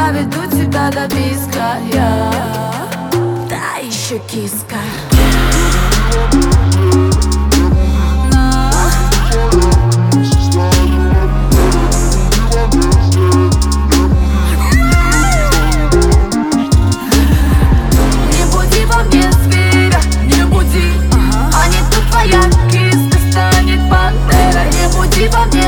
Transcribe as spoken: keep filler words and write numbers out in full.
доведу тебя до писка. Я та еще киска. Не буди во мне зверя, не буди, а не то твоя киска станет пантера. Не буди во мне